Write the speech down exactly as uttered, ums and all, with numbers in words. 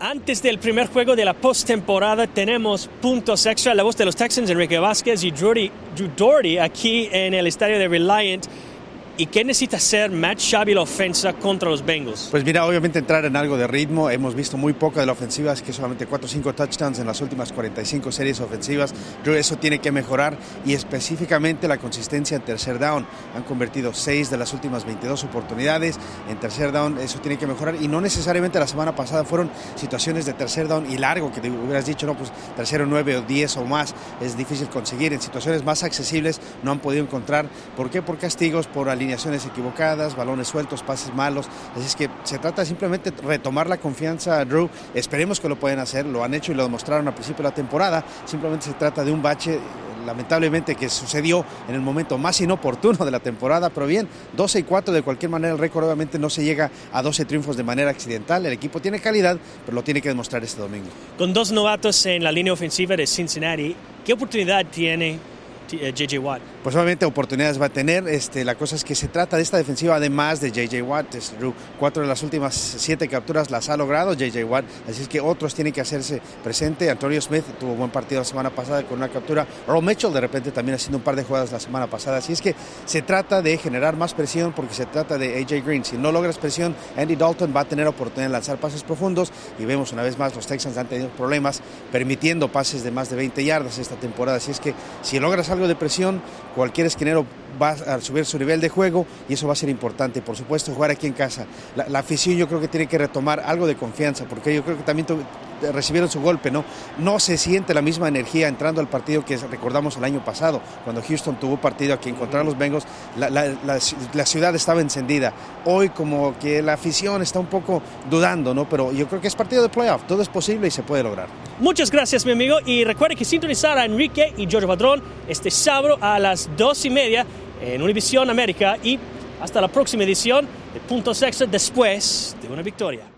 Antes del primer juego de la postemporada tenemos puntos extra. La voz de los Texans, Enrique Vázquez y Drew Dougherty aquí en el estadio de Reliant. ¿Y qué necesita hacer Matt Schaub la ofensa contra los Bengals? Pues mira, obviamente entrar en algo de ritmo. Hemos visto muy poca de la ofensiva, es que solamente cuatro o cinco touchdowns en las últimas cuarenta y cinco series ofensivas. Creo que eso tiene que mejorar y específicamente la consistencia en tercer down. Han convertido seis de las últimas veintidós oportunidades en tercer down. Eso tiene que mejorar y no necesariamente la semana pasada fueron situaciones de tercer down y largo que te hubieras dicho, no, pues tercero nueve o diez o más es difícil conseguir. En situaciones más accesibles no han podido encontrar. ¿Por qué? Por castigos, por alineaciones equivocadas, balones sueltos, pases malos. Así es que se trata simplemente de retomar la confianza a Drew. Esperemos que lo puedan hacer, lo han hecho y lo demostraron al principio de la temporada. Simplemente se trata de un bache, lamentablemente, que sucedió en el momento más inoportuno de la temporada, pero bien, doce y cuatro de cualquier manera. El récord obviamente no se llega a doce triunfos de manera accidental. El equipo tiene calidad, pero lo tiene que demostrar este domingo. Con dos novatos en la línea ofensiva de Cincinnati, ¿qué oportunidad tiene J J Watt? Pues obviamente oportunidades va a tener. Este, la cosa es que se trata de esta defensiva además de J J Watt. Es, cuatro de las últimas siete capturas las ha logrado J J Watt, así es que otros tienen que hacerse presente. Antonio Smith tuvo buen partido la semana pasada con una captura. Earl Mitchell de repente también haciendo un par de jugadas la semana pasada, así es que se trata de generar más presión porque se trata de A J Green. Si no logras presión, Andy Dalton va a tener oportunidad de lanzar pases profundos y vemos una vez más los Texans han tenido problemas permitiendo pases de más de veinte yardas esta temporada, así es que si logras algo de presión, cualquier esquinero va a subir su nivel de juego y eso va a ser importante. Por supuesto, jugar aquí en casa. La, la afición yo creo que tiene que retomar algo de confianza porque yo creo que también tu, recibieron su golpe, ¿no? No se siente la misma energía entrando al partido que recordamos el año pasado, cuando Houston tuvo partido aquí en contra de los Bengals, la, la, la, la ciudad estaba encendida. Hoy como que la afición está un poco dudando, ¿no? Pero yo creo que es partido de playoff, todo es posible y se puede lograr. Muchas gracias, mi amigo, y recuerde que sintonizar a Enrique y George Padrón este sábado a las dos y media en Univisión América y hasta la próxima edición de Puntos Extra después de una victoria.